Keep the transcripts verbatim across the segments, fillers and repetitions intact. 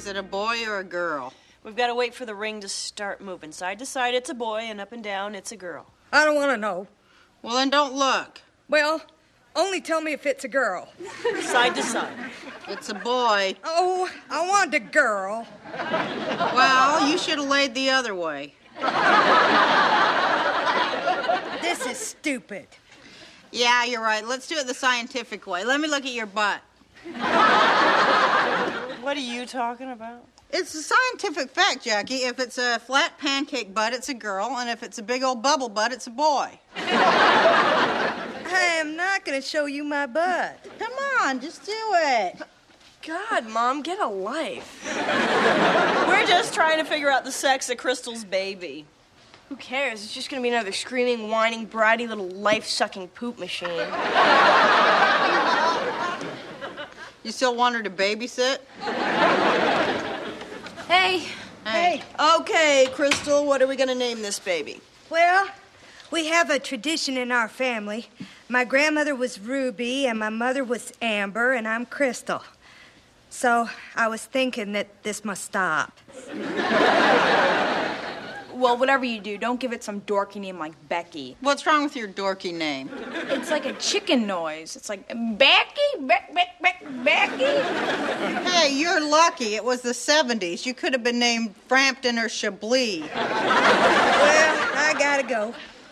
Is it a boy or a girl? We've got to wait for the ring to start moving. Side to side, it's a boy, and up and down, it's a girl. I don't want to know. Well, then don't look. Well, only tell me if it's a girl. Side to side. It's a boy. Oh, I want a girl. Well, you should have laid the other way. This is stupid. Yeah, you're right. Let's do it the scientific way. Let me look at your butt. What are you talking about? It's a scientific fact, Jackie. If it's a flat pancake butt, it's a girl, and if it's a big old bubble butt, it's a boy. I am not going to show you my butt. Come on, just do it. God, Mom, get a life. We're just trying to figure out the sex of Crystal's baby. Who cares? It's just going to be another screaming, whining, bratty little life-sucking poop machine. You still want her to babysit? Hey. Hey. Okay, Crystal, what are we going to name this baby? Well, we have a tradition in our family. My grandmother was Ruby, and my mother was Amber, and I'm Crystal. So I was thinking that this must stop. Well, whatever you do, don't give it some dorky name like Becky. What's wrong with your dorky name? It's like a chicken noise. It's like, Becky, Beck, Beck, Beck, Becky. Hey, you're lucky. It was the seventies. You could have been named Frampton or Chablis. Well, I gotta go.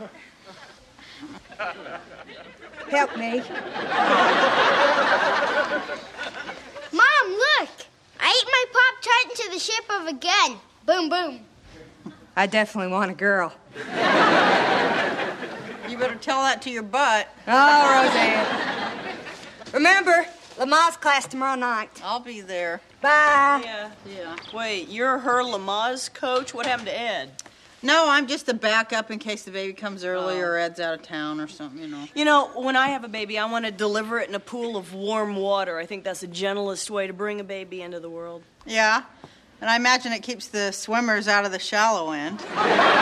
Help me. Mom, look! I ate my Pop-Tart into the shape of a gun. Boom, boom. I definitely want a girl. You better tell that to your butt. Oh, Roseanne. Remember, Lamaze class tomorrow night. I'll be there. Bye. Yeah. Yeah. Wait, you're her Lamaze coach? What happened to Ed? No, I'm just a backup in case the baby comes early Oh. or Ed's out of town or something, you know. You know, when I have a baby, I want to deliver it in a pool of warm water. I think that's the gentlest way to bring a baby into the world. Yeah, and I imagine it keeps the swimmers out of the shallow end. I'm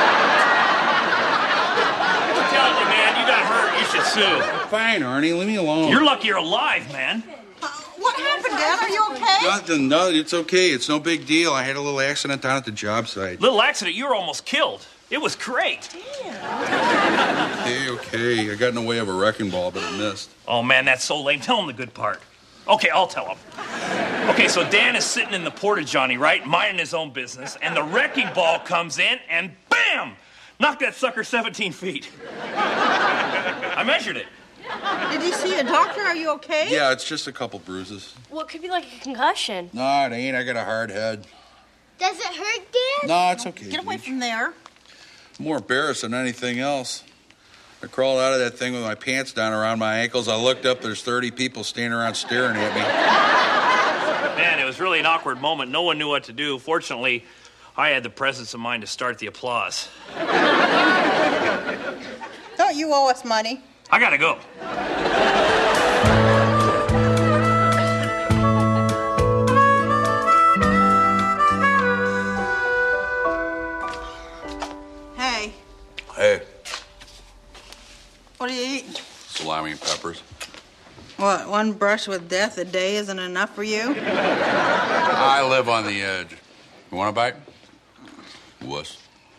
telling you, man, you got hurt. You should sue. Fine, Arnie, leave me alone. You're lucky you're alive, man. Uh, what happened, Dad? Are you okay? Nothing, no, it's okay. It's no big deal. I had a little accident down at the job site. Little accident, you were almost killed. It was great. Okay, okay. I got in the way of a wrecking ball, but it missed. Oh, man, that's so lame. Tell him the good part. Okay, I'll tell him. Okay, so Dan is sitting in the porta-john, right, minding his own business, and the wrecking ball comes in, and bam! Knocked that sucker seventeen feet. I measured it. Did you see a doctor? Are you okay? Yeah, it's just a couple bruises. Well, it could be like a concussion. No, it ain't. I got a hard head. Does it hurt, Dad? No, it's okay. Get away Beach. from there. I'm more embarrassed than anything else. I crawled out of that thing with my pants down around my ankles. I looked up, there's thirty people standing around staring at me. Man, it was really an awkward moment. No one knew what to do. Fortunately, I had the presence of mind to start the applause. Don't you owe us money? I gotta go. Hey, Hey, what are you eating? salami and peppers. What, one brush with death a day isn't enough for you? I live on the edge. You want a bite? Wuss.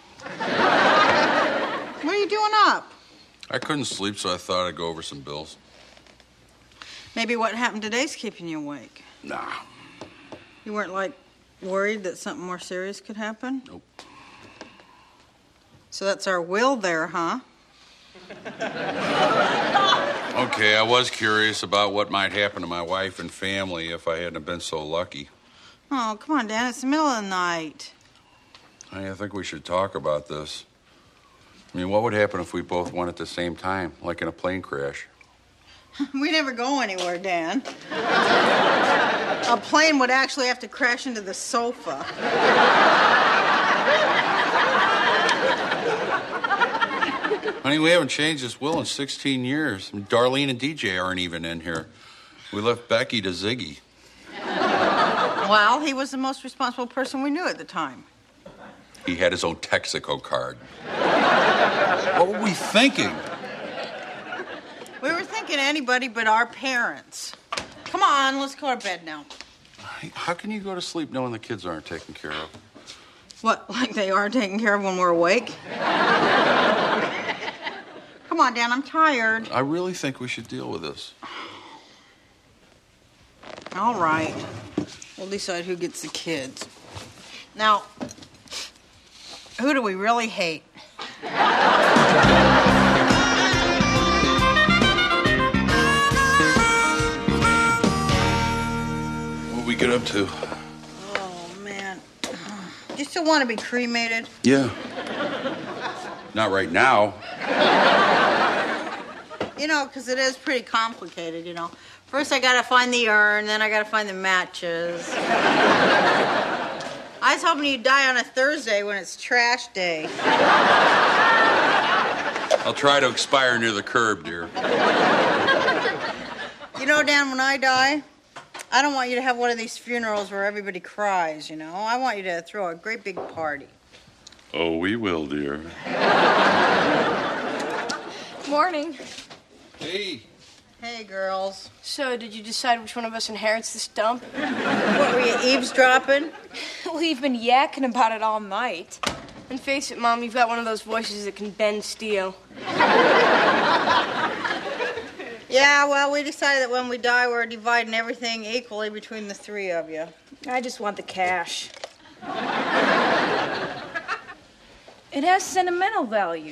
What are you doing up? I couldn't sleep, so I thought I'd go over some bills. Maybe what happened today's keeping you awake. Nah. You weren't, like, worried that something more serious could happen? Nope. So that's our will there, huh? Okay, I was curious about what might happen to my wife and family if I hadn't have been so lucky. Oh, come on, Dan. It's the middle of the night. I think we should talk about this. I mean, what would happen if we both went at the same time, like in a plane crash? We never go anywhere, Dan. A plane would actually have to crash into the sofa. Honey, we haven't changed this will in sixteen years. I mean, Darlene and D J aren't even in here. We left Becky to Ziggy. Well, he was the most responsible person we knew at the time. He had his own Texaco card. What were we thinking? We were thinking anybody but our parents. Come on, let's go to bed now. How can you go to sleep knowing the kids aren't taken care of? What, like they are taken care of when we're awake? Come on, Dan, I'm tired. I really think we should deal with this. All right. We'll decide who gets the kids. Now, who do we really hate? What we get up to? Oh, man. You still want to be cremated? Yeah. Not right now. You know, because it is pretty complicated, you know. First, I gotta find the urn, then I gotta find the matches. I was hoping you'd die on a Thursday when it's trash day. I'll try to expire near the curb, dear. You know, Dan, when I die, I don't want you to have one of these funerals where everybody cries, you know. I want you to throw a great big party. Oh, we will, dear. Morning. Hey. Hey, girls. So, did you decide which one of us inherits this dump? What, were you eavesdropping? We've been yakking about it all night. And face it, Mom, you've got one of those voices that can bend steel. Yeah, well, we decided that when we die, we're dividing everything equally between the three of you. I just want the cash. It has sentimental value.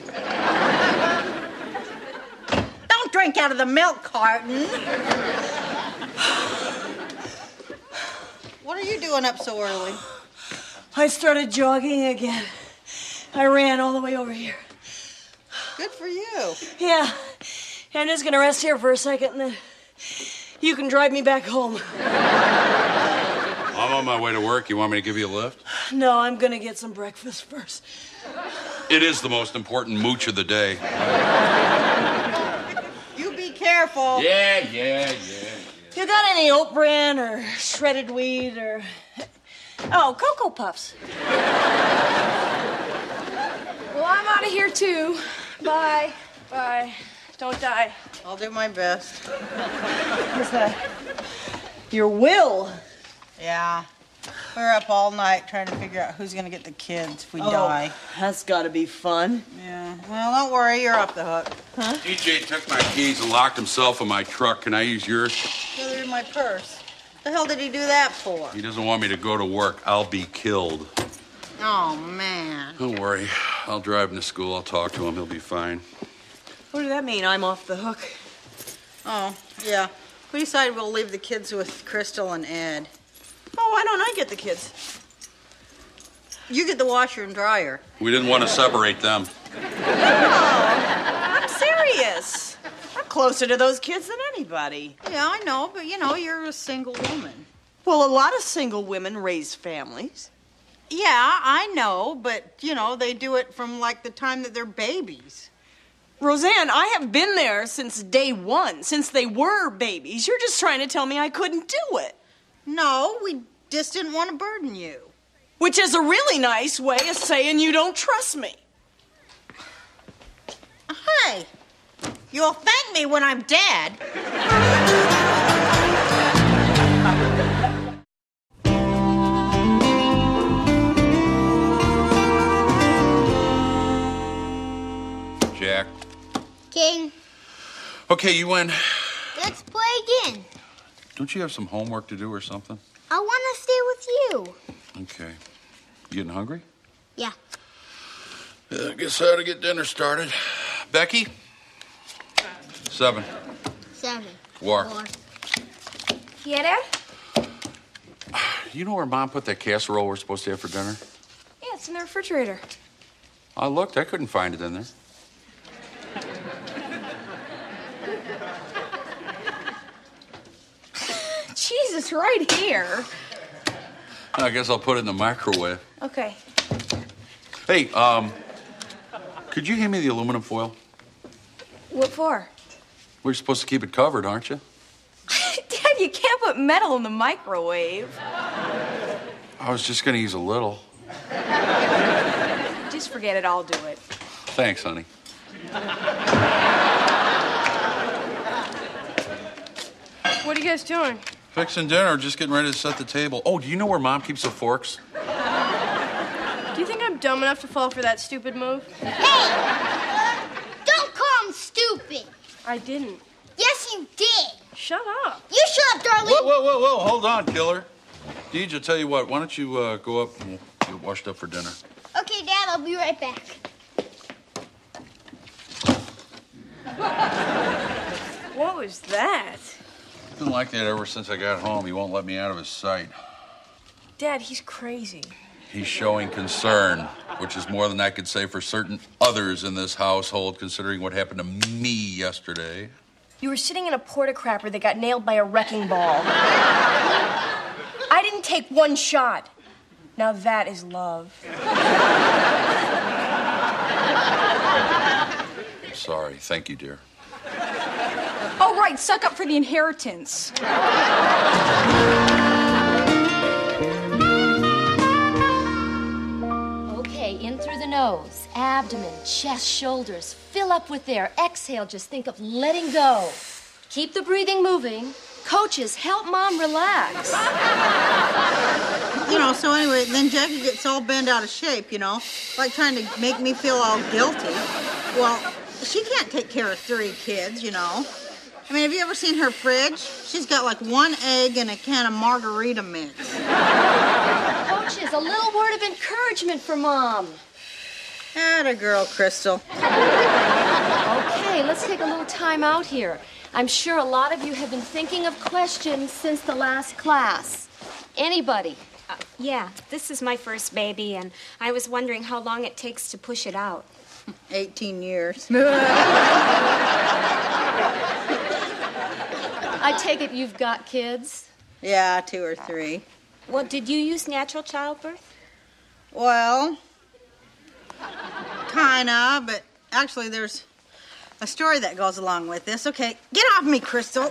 Don't drink out of the milk carton. What are you doing up so early? I started jogging again. I ran all the way over here. Good for you. Yeah. I'm just gonna rest here for a second and then you can drive me back home. I'm on my way to work. You want me to give you a lift? No, I'm gonna get some breakfast first. It is the most important mooch of the day. You be careful. Yeah, yeah, yeah. You got any oat bran or shredded wheat or... Oh, Cocoa Puffs. Well, I'm out of here, too. Bye. Bye. Don't die. I'll do my best. What's that? Your will. Yeah. We were up all night trying to figure out who's going to get the kids if we Oh, die. that's gotta be fun. Yeah. Well, don't worry. You're off the hook. Huh? D J took my keys and locked himself in my truck. Can I use yours? Yeah, they're in my purse. The hell did he do that for? He doesn't want me to go to work. I'll be killed. Oh, man. Don't worry. I'll drive him to school. I'll talk to him. He'll be fine. What does that mean, I'm off the hook? Oh, yeah. We decided we'll leave the kids with Crystal and Ed. Oh, why don't I get the kids? You get the washer and dryer. We didn't want to separate them. I'm serious. I'm closer to those kids than anybody. Yeah, I know, but you know, you're a single woman. Well, a lot of single women raise families. Yeah, I know, but you know, they do it from like the time that they're babies. Roseanne, I have been there since day one, since they were babies. You're just trying to tell me I couldn't do it. No, we just didn't want to burden you. Which is a really nice way of saying you don't trust me. Hey, you'll thank me when I'm dead. Jack. King, Okay, you win. let's play again. Don't you have some homework to do or something? I want to stay with you. Okay. You getting hungry? Yeah. Yeah, I guess I ought to get dinner started. Becky? Seven. Seven. War. Four. Yeah, Dad? You know where Mom put that casserole we're supposed to have for dinner? Yeah, it's in the refrigerator. I looked. I couldn't find it in there. Jesus, right here. I guess I'll put it in the microwave. Okay. Hey, um, could you hand me the aluminum foil? What for? We're supposed to keep it covered, aren't you? Dad, you can't put metal in the microwave. I was just going to use a little. Just forget it, I'll do it. Thanks, honey. What are you guys doing? Fixing dinner, just getting ready to set the table. Oh, do you know where Mom keeps the forks? Do you think I'm dumb enough to fall for that stupid move? Hey! Don't call him stupid. I didn't. Yes, you did. Shut up. You shut up, Darlene. Whoa, whoa, whoa, whoa, hold on, killer. Deej, I'll tell you what, why don't you uh, go up and we'll get washed up for dinner. Okay, Dad, I'll be right back. What was that? He's been like that ever since I got home. He won't let me out of his sight. Dad, he's crazy. He's showing concern, which is more than I could say for certain others in this household, considering what happened to me yesterday. You were sitting in a porta-crapper that got nailed by a wrecking ball. I didn't take one shot. Now that is love. Sorry. Thank you, dear. Oh, right, suck up for the inheritance. Okay, in through the nose, abdomen, chest, shoulders. Fill up with air. Exhale, just think of letting go. Keep the breathing moving. Coaches, help Mom relax. You know, so anyway, then Jackie gets all bent out of shape, you know, like trying to make me feel all guilty. Well, she can't take care of three kids, you know. I mean, have you ever seen her fridge? She's got like one egg and a can of margarita mix. Coaches, a little word of encouragement for Mom. Atta girl, Crystal. Okay, let's take a little time out here. I'm sure a lot of you have been thinking of questions since the last class. Anybody? Uh, yeah, this is my first baby, and I was wondering how long it takes to push it out. eighteen years. I take it you've got kids? Yeah, two or three. Well, did you use natural childbirth? Well, kinda, but actually there's a story that goes along with this. Okay, get off me, Crystal.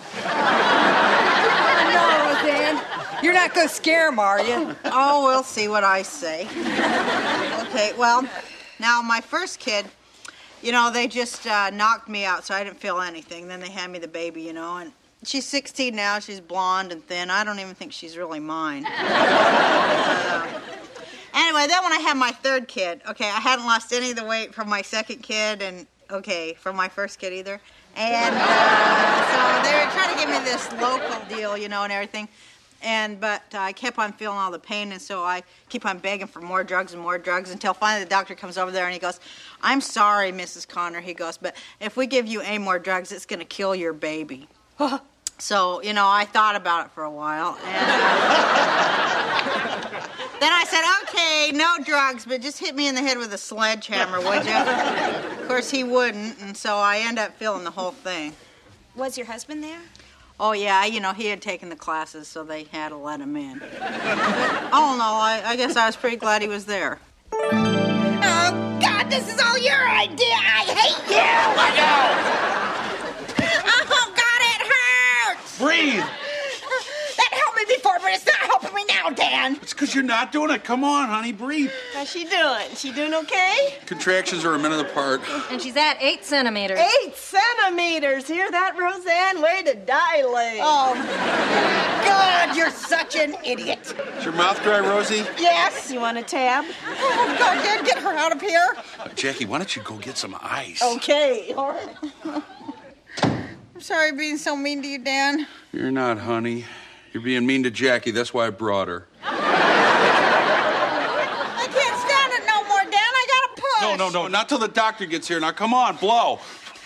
No, Roseanne. You're not going to scare him, are you? Oh, we'll see what I say. Okay, well, now my first kid, you know, they just uh, knocked me out, so I didn't feel anything. Then they had me the baby, you know, and she's sixteen now. She's blonde and thin. I don't even think she's really mine. uh, anyway, then when I had my third kid, okay, I hadn't lost any of the weight from my second kid, and okay, from my first kid either. And uh, so they were trying to give me this local deal, you know, and everything. And but uh, I kept on feeling all the pain, and so I keep on begging for more drugs and more drugs until finally the doctor comes over there and he goes, "I'm sorry, Missus Connor," he goes, "but if we give you any more drugs, it's going to kill your baby." So, you know, I thought about it for a while, and uh, then I said, "Okay, no drugs, but just hit me in the head with a sledgehammer, would you?" Of course, he wouldn't, and so I end up feeling the whole thing. Was your husband there? Oh, yeah, you know, he had taken the classes, so they had to let him in. Oh, no, I, I guess I was pretty glad he was there. Oh, God, this is all your idea. I hate you. Let go. Oh, God, it hurts. Breathe. That helped me before, but it's not helping me now, Dan. It's because you're not doing it. Come on, honey, breathe. How's she doing? She doing okay? Contractions are a minute apart. And she's at eight centimeters. Eight centimeters. Hear that, Roseanne? Way to dilate. Oh, God, you're such an idiot. Is your mouth dry, Rosie? Yes. You want a tab? Oh, God, Dan, get her out of here. Uh, Jackie, why don't you go get some ice? Okay, all right. I'm sorry being so mean to you, Dan. You're not, honey. You're being mean to Jackie. That's why I brought her. I can't stand it no more, Dan. I gotta push. No, no, no. Not till the doctor gets here. Now, come on, blow.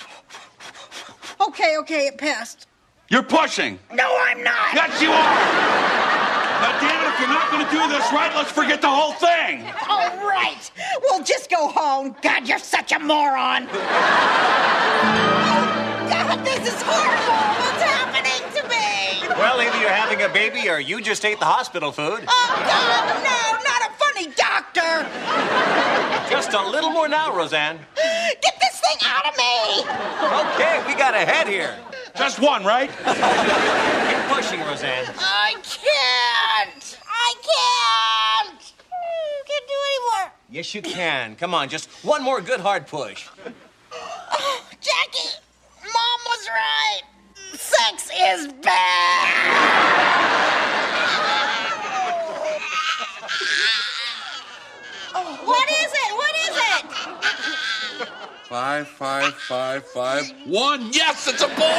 Okay, okay, it passed. You're pushing. No, I'm not. Yes, you are. Now, damn it, if you're not going to do this right, let's forget the whole thing. All right. We'll just go home. God, you're such a moron. Oh, God, this is horrible. What's happening to me? Well, either you're having a baby or you just ate the hospital food. Oh, God, no, not a funny doctor. Just a little more now, Roseanne. Get this thing out of me. Okay, we got a head here. Just one, right? Keep pushing, Roseanne. I can't. I can't. I can't do anymore. Yes, you can. Come on, just one more good hard push. Oh, Jackie, Mom was right. Sex is bad. five, five, one. Yes, it's a boy!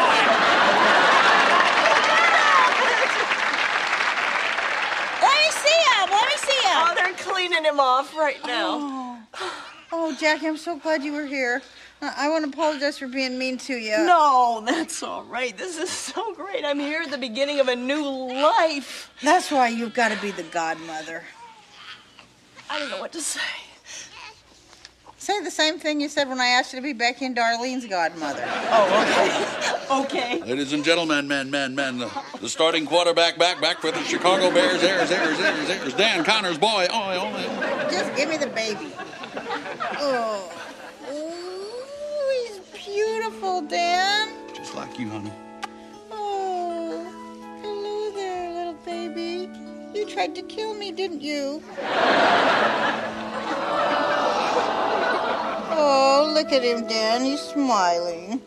Let me see him. Let me see him. Oh, they're cleaning him off right now. Oh, oh Jackie, I'm so glad you were here. I, I want to apologize for being mean to you. No, that's all right. This is so great. I'm here at the beginning of a new life. That's why you've got to be the godmother. I don't know what to say. Say the same thing you said when I asked you to be Becky and Darlene's godmother. Oh, okay. Okay. Ladies and gentlemen, men, men, men, the, the starting quarterback back, back for the Chicago Bears. There's, there's, there's, there's Dan Connor's boy. Oh, oh, oh. Just give me the baby. Oh. Oh, he's beautiful, Dan. Just like you, honey. Oh, hello there, little baby. You tried to kill me, didn't you? Oh, look at him, Dan. He's smiling.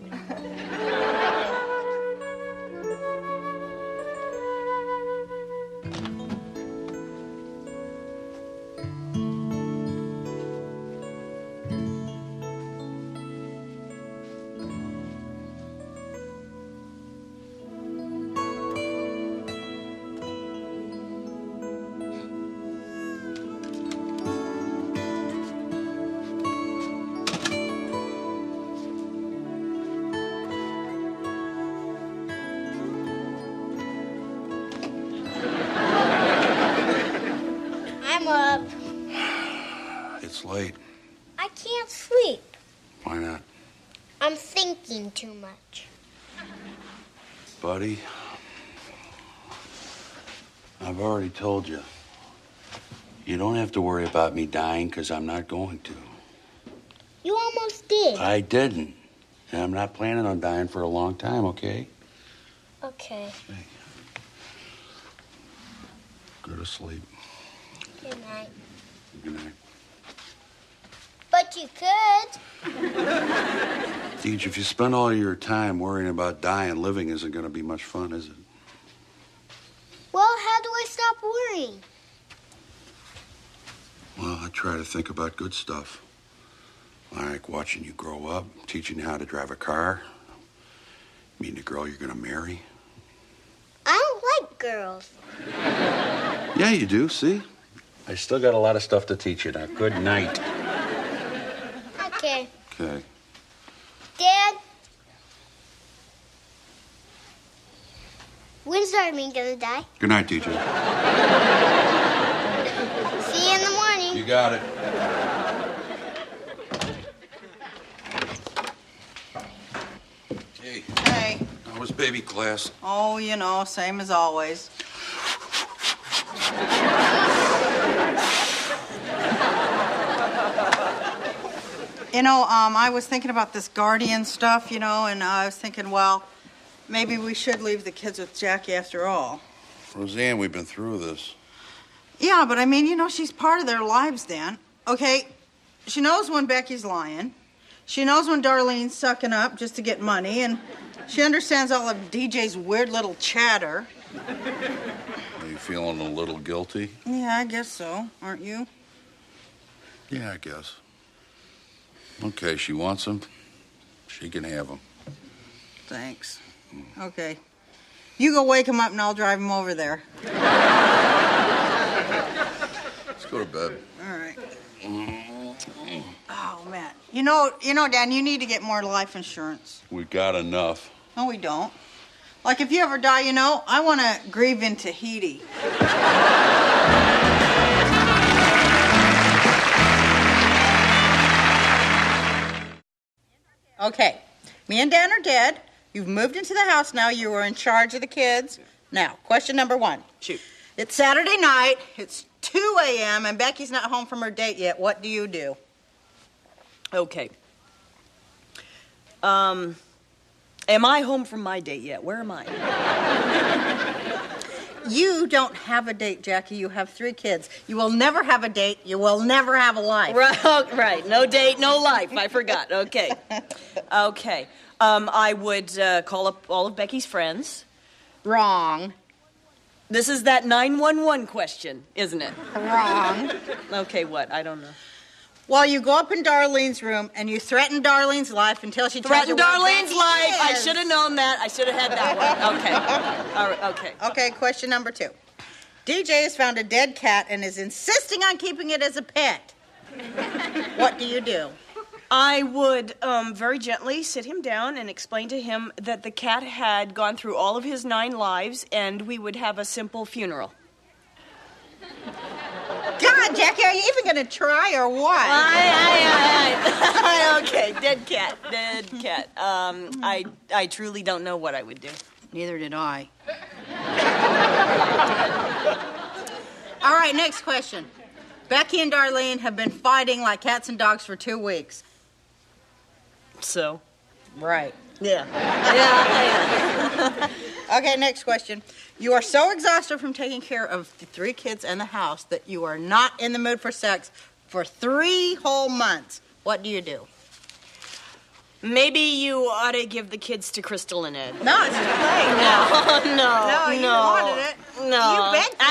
I'm up. It's late. I can't sleep. Why not? I'm thinking too much. Buddy, I've already told you. You don't have to worry about me dying, because I'm not going to. You almost did. I didn't. And I'm not planning on dying for a long time, okay? Okay. Go to sleep. Good night. Good night. But you could. Deej, if you spend all your time worrying about dying, living isn't going to be much fun, is it? Well, how do I stop worrying? Well, I try to think about good stuff. Like watching you grow up, teaching you how to drive a car, meeting a girl you're going to marry. I don't like girls. Yeah, you do, see? I still got a lot of stuff to teach you now. Good night. Okay. Okay. Dad? When's Darlene gonna die? Good night, D J. See you in the morning. You got it. Hey. Hey. How was baby class? Oh, you know, same as always. You know, um, I was thinking about this guardian stuff, you know, and uh, I was thinking, well, maybe we should leave the kids with Jackie after all. Roseanne, we've been through this. Yeah, but I mean, you know, she's part of their lives, Dan. Okay, she knows when Becky's lying. She knows when Darlene's sucking up just to get money, and she understands all of D J's weird little chatter. Are you feeling a little guilty? Yeah, I guess so. Aren't you? Yeah, I guess. Okay, she wants them. She can have them. Thanks. Okay. You go wake him up and I'll drive him over there. Let's go to bed. All right. Oh, man. You know, you know, Dan, you need to get more life insurance. We got enough. No, we don't. Like, if you ever die, you know, I want to grieve in Tahiti. Okay, me and Dan are dead. You've moved into the house now. You are in charge of the kids. Now, question number one. Shoot. It's Saturday night. It's two a.m. and Becky's not home from her date yet. What do you do? Okay. Um, am I home from my date yet? Where am I? You don't have a date, Jackie. You have three kids. You will never have a date. You will never have a life. Right, right. No date, no life. I forgot. Okay. Okay. Um, I would uh, call up all of Becky's friends. Wrong. This is that nine one one question, isn't it? Wrong. Okay, what? I don't know. Well, you go up in Darlene's room and you threaten Darlene's life until she tells you Threaten what Darlene's Becky life. I is. should have known that. I should have had that one. Okay. All right. Okay. Okay, question number two. D J has found a dead cat and is insisting on keeping it as a pet. What do you do? I would um, very gently sit him down and explain to him that the cat had gone through all of his nine lives and we would have a simple funeral. God, Jackie, are you even going to try or what? Aye, aye, aye, aye. Okay, dead cat, dead cat. Um, I, I truly don't know what I would do. Neither did I. All right, next question. Becky and Darlene have been fighting like cats and dogs for two weeks. So? Right. Yeah. Yeah. Okay, next question. You are so exhausted from taking care of the three kids and the house that you are not in the mood for sex for three whole months. What do you do? Maybe you ought to give the kids to Crystal and Ed. No, it's too late. No, no, No, no. you wanted it. No. You begged for